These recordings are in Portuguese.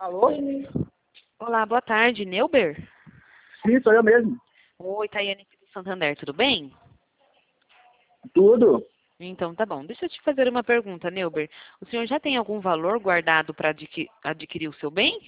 Alô? Olá, boa tarde, Neuber? Sim, sou eu mesmo. Oi, Tayane aqui do Santander, tudo bem? Tudo? Então, tá bom. Deixa eu te fazer uma pergunta, Neuber. O senhor já tem algum valor guardado para adquirir o seu bem?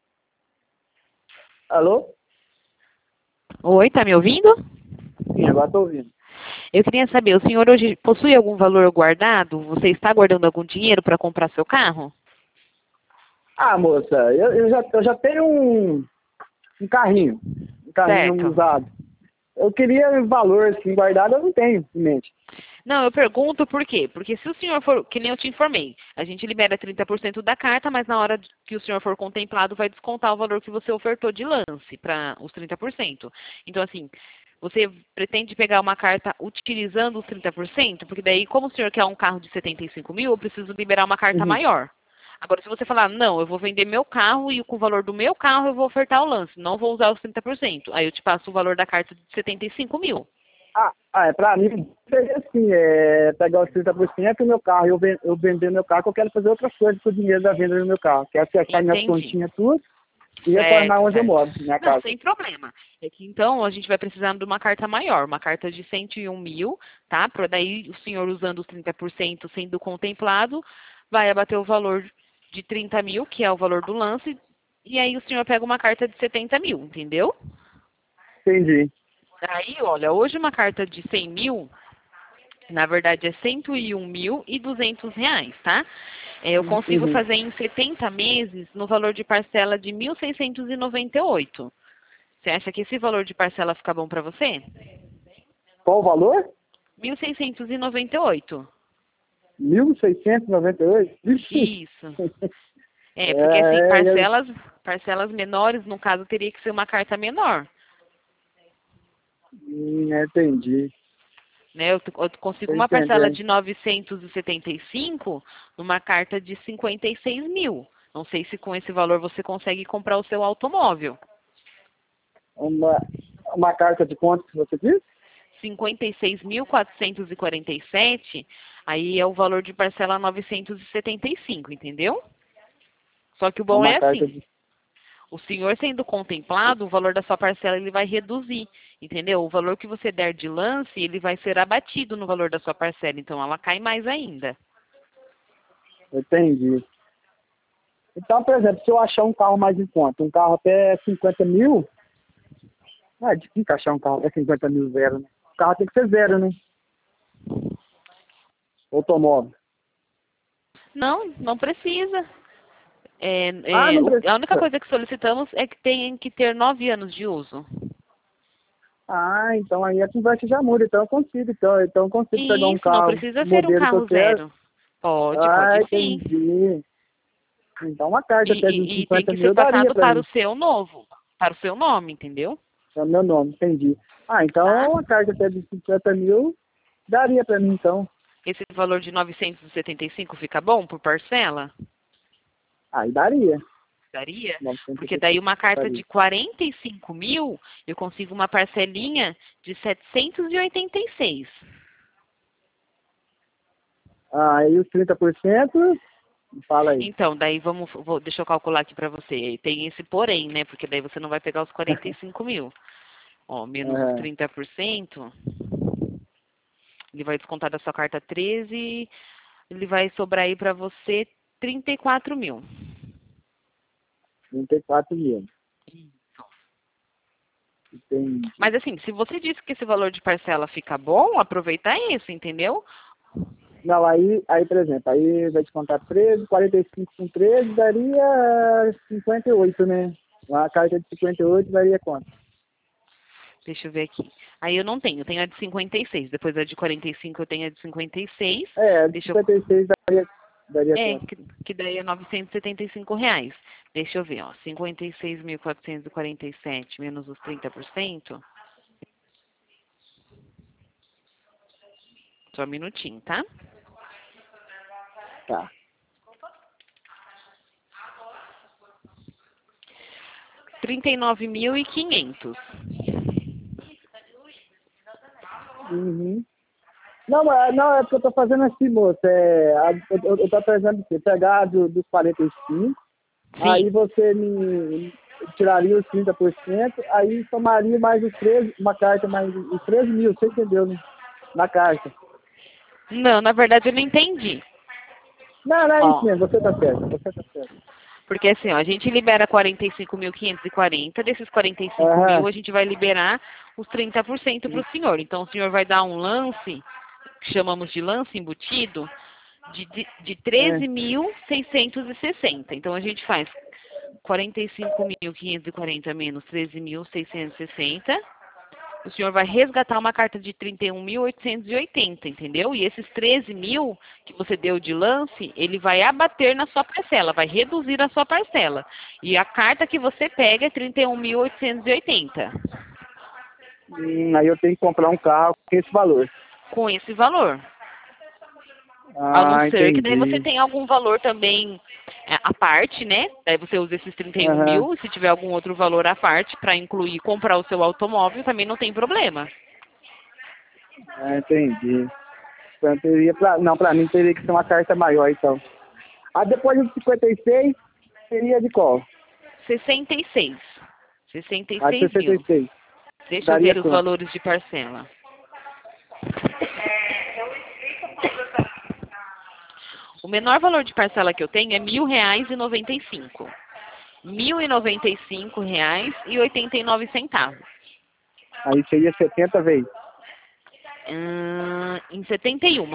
Alô? Oi, tá me ouvindo? Sim, agora estou ouvindo. Eu queria saber, o senhor hoje possui algum valor guardado? Você está guardando algum dinheiro para comprar seu carro? Ah, moça, eu já tenho um carrinho. Um carrinho Certo. usado. Eu queria valor assim, guardado, eu não tenho em mente. Não, eu pergunto por quê? Porque se o senhor for, que nem eu te informei, a gente libera 30% da carta, mas na hora que o senhor for contemplado, vai descontar o valor que você ofertou de lance para os 30%. Então, assim, você pretende pegar uma carta utilizando os 30%? Porque daí, como o senhor quer um carro de 75 mil, eu preciso liberar uma carta Uhum. maior. Agora, se você falar, não, eu vou vender meu carro e com o valor do meu carro eu vou ofertar o lance, não vou usar os 30%. Aí eu te passo o valor da carta de 75 mil. É pra mim, seria assim, pegar os 30% do meu carro e eu vender meu carro, que eu quero fazer outras coisas com o dinheiro da venda do meu carro. Quero acertar minhas Entendi. continhas tudo e retornar Certo, onde eu certo. moro, minha Não, casa. sem problema. É que então a gente vai precisar de uma carta maior, uma carta de 101 mil, tá? Para daí o senhor usando os 30% sendo contemplado, vai abater o valor de 30 mil, que é o valor do lance, e aí o senhor pega uma carta de 70 mil, entendeu? Entendi. Aí, olha, hoje uma carta de 100 mil, na verdade é 101.200 reais, tá? Eu consigo Uhum. fazer em 70 meses no valor de parcela de 1.698. Você acha que esse valor de parcela fica bom para você? Qual o valor? 1.698. 1.698? Vixe! Isso. É, porque assim, Eu parcelas menores, no caso, teria que ser uma carta menor. entendi. Né? Eu consigo Tô uma parcela entendendo. de 975 numa carta de 56 mil. Não sei se com esse valor você consegue comprar o seu automóvel. Uma, uma carta de quanto que você disse? 56.447, aí é o valor de parcela 975, entendeu? Só que o bom Uma é carta assim, de... o senhor sendo contemplado, o valor da sua parcela ele vai reduzir, entendeu? O valor que você der de lance, ele vai ser abatido no valor da sua parcela, então ela cai mais ainda. Entendi. Então, por exemplo, se eu achar um carro mais em conta, um carro até 50 mil, é difícil achar um carro até 50 mil zero, né? O carro tem que ser zero, né? Automóvel. Não, não precisa. Ah, não A única precisa. coisa que solicitamos é que tem que ter 9 anos de uso. Ah, então aí a conversa já muda. Então eu consigo. Então eu consigo pegar E um isso, não carro, precisa o ser um modelo que eu carro quero. zero. Pode, Ah, pode sim. entendi. Então uma carta até de E tem 50 que ser mil daria passado para para o mim. seu novo, para o seu nome, entendeu? É o meu nome, entendi. Ah, Tá? então uma carta até de 50 mil daria para mim, então. Esse valor de 975 fica bom por parcela? Aí daria. Daria? Porque daí 975 uma carta daria. de 45 mil, eu consigo uma parcelinha de 786. Ah, aí os 30%, fala aí. Então, daí deixa eu calcular aqui para você. Tem esse porém, né? Porque daí você não vai pegar os 45 mil. Ó, menos os É, 30%, ele vai descontar da sua carta 13, ele vai sobrar aí para você 34 mil. 34 mil. Entendi. Mas assim, se você disse que esse valor de parcela fica bom, aproveita isso, entendeu? Não, aí, por exemplo, aí vai descontar 13, 45 com 13 daria 58, né? Uma carta de 58 daria quanto? Deixa eu ver aqui. Aí eu tenho a de 56. Depois a de 45 eu tenho a de 56. É, de Deixa eu. 56 daria É, quanto? que daí é 975 reais. Deixa eu ver, ó. 56.447 menos os 30%. Só um minutinho, tá? Tá. 39.500. Uhum. Não, não, é porque eu tô fazendo assim, moço. Eu tô pensando assim, pegar dos 45, Aí você me tiraria os 30%, aí somaria mais os 13, uma carta mais os 13 mil, você entendeu, né? Na carta. Não, na verdade eu não entendi. Não, não é isso Ó, mesmo, você tá certo, você tá certo. porque assim, ó, a gente libera 45.540, desses 45 Aham, mil a gente vai liberar os 30% para o senhor. Então o senhor vai dar um lance, que chamamos de lance embutido, de é. 13.660. Então a gente faz 45.540 menos 13.660. O senhor vai resgatar uma carta de 31.880, entendeu? E esses 13 mil que você deu de lance, ele vai abater na sua parcela, vai reduzir a sua parcela. E a carta que você pega é 31.880, Aí eu tenho que comprar um carro com esse valor. com esse valor. A não Ah, ser que daí você entendi. tenha algum valor também à parte, né? Daí você usa esses 31 Aham, mil, se tiver algum outro valor à parte para incluir comprar o seu automóvel, também não tem problema. entendi. Então teria não, pra mim teria que ser uma carta maior, então. A depósito de 56 seria de qual? 66. A de 66 mil. 66. Deixa eu Daria ver os quanto? valores de parcela. O menor valor de parcela que eu tenho é R$ 1.000,95. R$ 1.095,89. Aí seria 70 vezes. Em 71.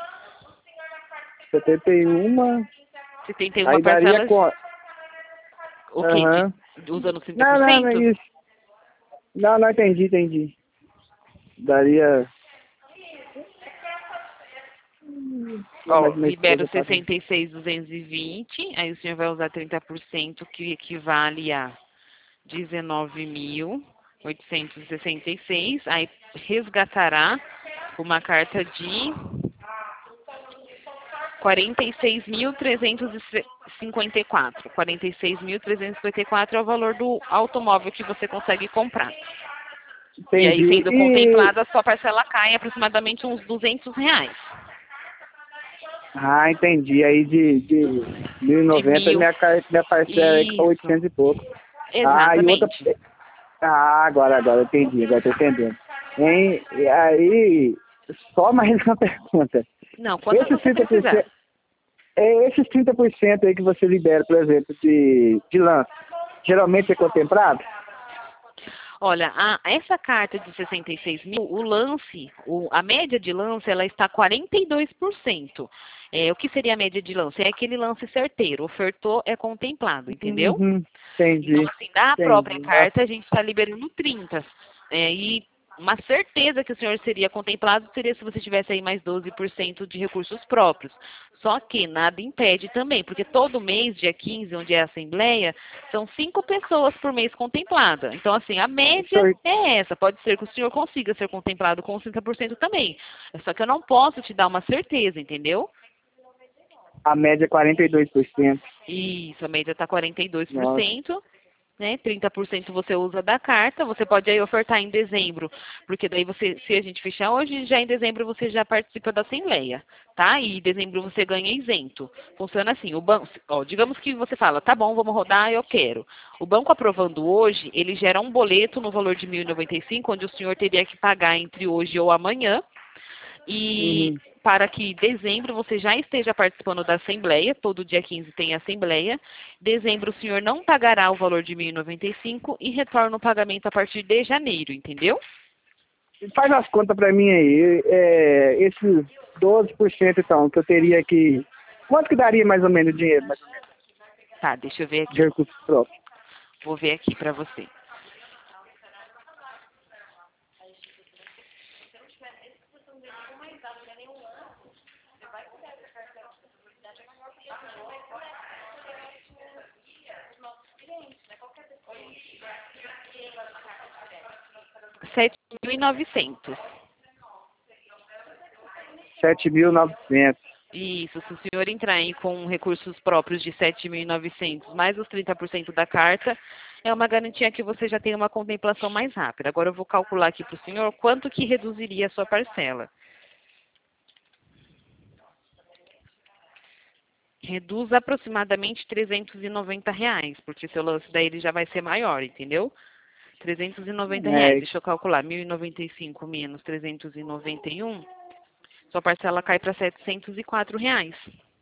71, 71 aí daria parcelas, quanto? o quê? Aham. Usando Não, não, não é 30%? isso. Não, não, entendi. Daria. Ó, Mas minha libero esposa tá. 66.220, aí o senhor vai usar 30%, que equivale a 19.866, aí resgatará uma carta de 46.354. 46.354 é o valor do automóvel que você consegue comprar. E aí, Entendi. sendo contemplada, a sua parcela cai em aproximadamente uns R$ 200. Entendi. Aí de De 1.090 mil. minha parcela é Isso. 800 e pouco. E outra. Exatamente. Agora entendi, agora tô entendendo. Hein? E aí, só mais uma pergunta. Não, quantas Esses você precisar. 30%, esses 30% aí que você libera, por exemplo, de lance, geralmente é contemplado? Olha, essa carta de 66 mil, o lance, a média de lance, ela está 42%. O que seria a média de lance? É aquele lance certeiro. Ofertou, é contemplado, entendeu? Uhum, Então, entendi, assim, da própria entendi. Ah, carta, a gente está liberando 30. E uma certeza que o senhor seria contemplado seria se você tivesse aí mais 12% de recursos próprios. Só que nada impede também, porque todo mês, dia 15, onde é a Assembleia, são 5 pessoas por mês contemplada. Então, assim, a média senhor, é essa. Pode ser que o senhor consiga ser contemplado com 30% também. Só que eu não posso te dar uma certeza, entendeu? a média é 42%. Isso, a média está Nossa, 42%. Né? 30% você usa da carta, você pode aí ofertar em dezembro, porque daí você, se a gente fechar hoje, já em dezembro você já participa da assembleia, tá? E em dezembro você ganha isento. Funciona assim, o banco, ó, digamos que você fala, tá bom, vamos rodar, eu quero. O banco aprovando hoje, ele gera um boleto no valor de 1.095, onde o senhor teria que pagar entre hoje ou amanhã, e uhum. para que dezembro você já esteja participando da Assembleia, todo dia 15 tem Assembleia. Dezembro o senhor não pagará o valor de 1.095 e retorna o pagamento a partir de janeiro, entendeu? Faz as contas para mim aí, esses 12% então, que eu teria que... Quanto que daria mais ou menos o dinheiro, mais ou menos, Tá, deixa eu ver de aqui. recursos próprios? Vou ver aqui para você. R$ 7.900. 7.900. Isso, se o senhor entrar aí com recursos próprios de 7.900 mais os 30% da carta, é uma garantia que você já tem uma contemplação mais rápida. Agora eu vou calcular aqui para o senhor quanto que reduziria a sua parcela. Reduz aproximadamente R$ 390, porque seu lance daí ele já vai ser maior, entendeu? R$ 390. É, Deixa eu calcular. 1.095 menos 391. Sua parcela cai para R$ 704.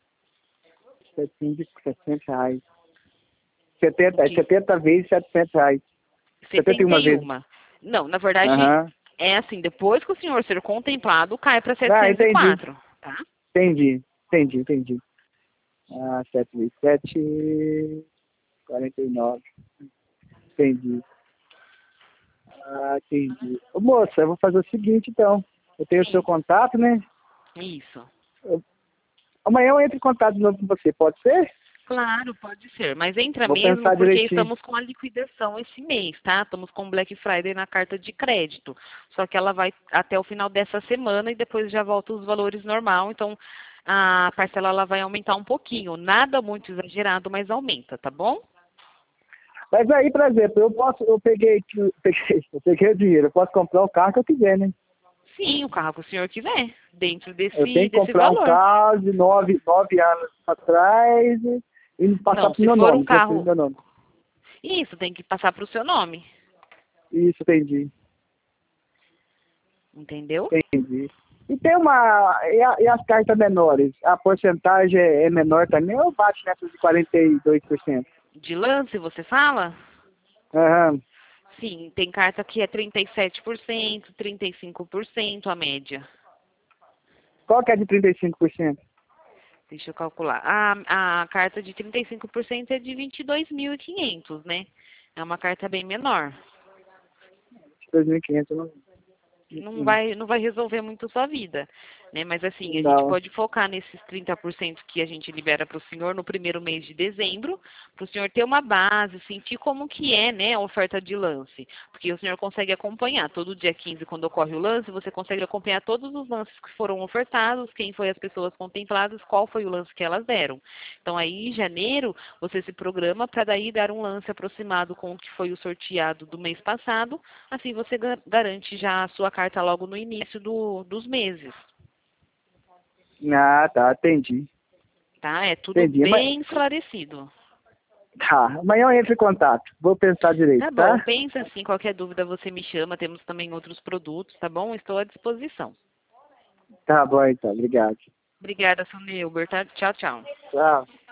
700 reais. O que? 70 vezes R$ 700. 71 vezes. 71. Não, na verdade, Aham. é assim, depois que o senhor ser contemplado, cai para Ah, entendi. 704, tá? Entendi. Ah, 7 vezes 7, 49. Entendi. Ah, entendi. Ô, moça, eu vou fazer o seguinte, então. Eu tenho o seu Sim, contato, né? isso. Amanhã eu entro em contato de novo com você, pode ser? Claro, pode ser, mas entra Vou mesmo pensar porque direitinho. estamos com a liquidação esse mês, tá? Estamos com Black Friday na carta de crédito. Só que ela vai até o final dessa semana e depois já volta os valores normal, então a parcela ela vai aumentar um pouquinho. Nada muito exagerado, mas aumenta, tá bom? Mas aí, por exemplo, eu peguei o dinheiro, eu posso comprar o carro que eu quiser, né? Sim, o carro que o senhor quiser, dentro Eu tenho que desse comprar um valor. carro de 9 anos atrás e passar Não, pro se meu for um nome, transferir carro. meu nome. Isso, tem que passar para o seu nome. Isso, Entendeu? entendi. E tem uma. E as cartas menores? A porcentagem é menor também ou bate nessas de 42%? De lance, você fala? Aham. Sim, tem carta que é 37%, 35% a média. Qual que é de 35%? Deixa eu calcular. A carta de 35% é de 22.500, né? É uma carta bem menor. 2.500, Não vai resolver muito a sua vida, né? Mas assim, a gente não. pode focar nesses 30% que a gente libera para o senhor no primeiro mês de dezembro, para o senhor ter uma base, sentir como que é, né, a oferta de lance. Porque o senhor consegue acompanhar, todo dia 15, quando ocorre o lance, você consegue acompanhar todos os lances que foram ofertados, quem foi as pessoas contempladas, qual foi o lance que elas deram. Então aí, em janeiro, você se programa para daí dar um lance aproximado com o que foi o sorteado do mês passado, assim você garante já a sua carta logo no início dos meses, Ah, tá, entendi. tá? É tudo Entendi. Mas, bem esclarecido. tá, amanhã eu entro em contato. Vou pensar direito, Tá bom, tá? pensa assim, qualquer dúvida você me chama, temos também outros produtos, tá bom? Estou à disposição. Tá bom, então. Obrigado. Obrigada, Soneuber, tá? Tchau, tchau. Tchau.